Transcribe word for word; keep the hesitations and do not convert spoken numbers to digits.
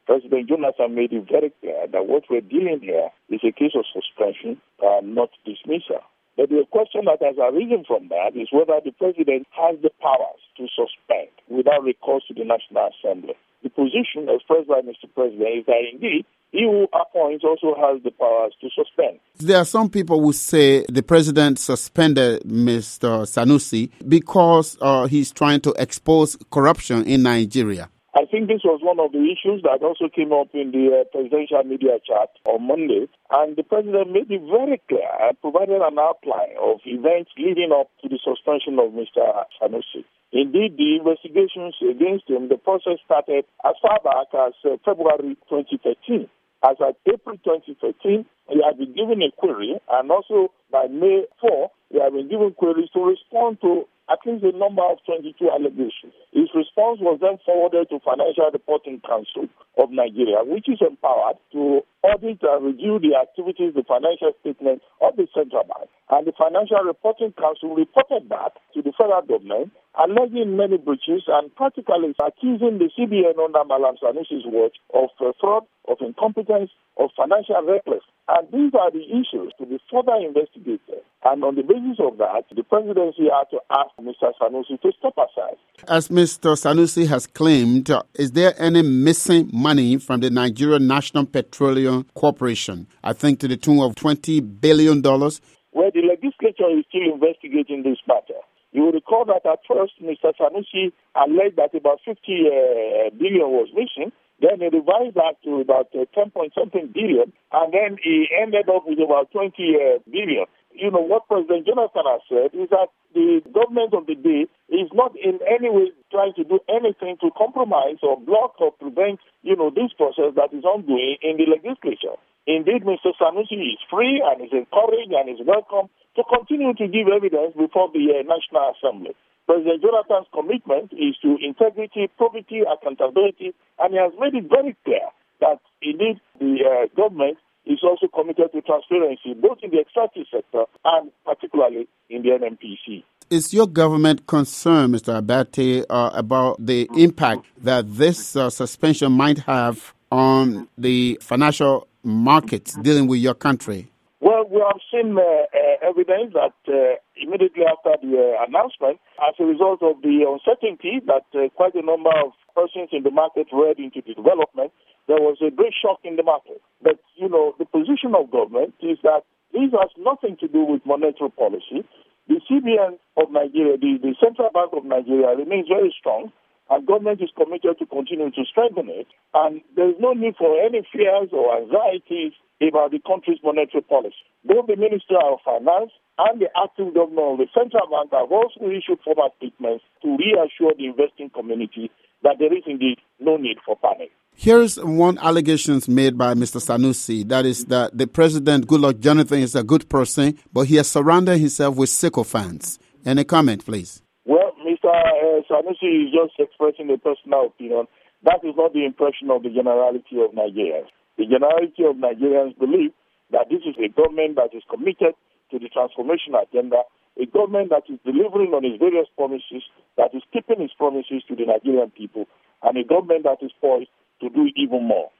President Jonathan made it very clear that what we're dealing here is a case of suspension and not dismissal. But the question that has arisen from that is whether the president has the powers to suspend without recourse to the National Assembly. The position expressed by Mister President is that indeed he who appoints also has the powers to suspend. There are some people who say the president suspended Mister Sanusi because uh, he's trying to expose corruption in Nigeria. I think this was one of the issues that also came up in the uh, presidential media chat on Monday. And the president made it very clear and provided an outline of events leading up to the suspension of Mister Sanusi. Indeed, the investigations against him, the process started as far back as uh, February twenty thirteen. As at April twenty thirteen, he had been given a query, and also by May fourth, he had been given queries to respond to at least a number of twenty-two allegations. His response was then forwarded to Financial Reporting Council of Nigeria, which is empowered to audit and review the activities, the financial statements of the central bank. And the Financial Reporting Council reported back to the federal government, alleging many breaches and practically accusing the C B N under Malam Sanusi's watch of uh, fraud, of incompetence, of financial recklessness. And these are the issues to be further investigated. And on the basis of that, the presidency had to ask Mister Sanusi to step aside. As Mister Sanusi has claimed, uh, is there any missing money from the Nigerian National Petroleum Corporation? I think to the tune of twenty billion dollars. Well, the legislature is still investigating this matter. You will recall that at first, Mister Sanusi alleged that about fifty uh, billion was missing. Then he revised that to about uh, ten point something billion, and then he ended up with about twenty uh, billion. You know, what President Jonathan has said is that the government of the day is not in any way trying to do anything to compromise or block or prevent, you know, this process that is ongoing in the legislature. Indeed, Mister Sanusi is free and is encouraged and is welcome to continue to give evidence before the uh, National Assembly. President Jonathan's commitment is to integrity, probity, accountability, and he has made it very clear that indeed the uh, government is also committed to transparency, both in the extractive sector and particularly in the N N P C. Is your government concerned, Mister Abate, uh, about the impact that this uh, suspension might have on the financial markets dealing with your country? Well, we have seen uh, uh, evidence that uh, immediately after the uh, announcement, as a result of the uncertainty that uh, quite a number of persons in the market read into the development, there was a great shock in the market. But, you know, the position of government is that this has nothing to do with monetary policy. The C B N of Nigeria, the, the Central Bank of Nigeria remains very strong, and government is committed to continue to strengthen it. And there is no need for any fears or anxieties about the country's monetary policy. Both the Minister of Finance and the acting governor of the Central Bank have also issued formal statements to reassure the investing community that there is indeed no need for panic. Here is one allegation made by Mister Sanusi, that is that the President, Goodluck Jonathan, is a good person, but he has surrounded himself with sycophants. Any comment, please? Well, Mister Uh, Sanusi is just expressing a personal opinion. That is not the impression of the generality of Nigerians. The generality of Nigerians believe that this is a government that is committed to the transformation agenda, a government that is delivering on its various promises, that is keeping its promises to the Nigerian people, and a government that is poised to do even more.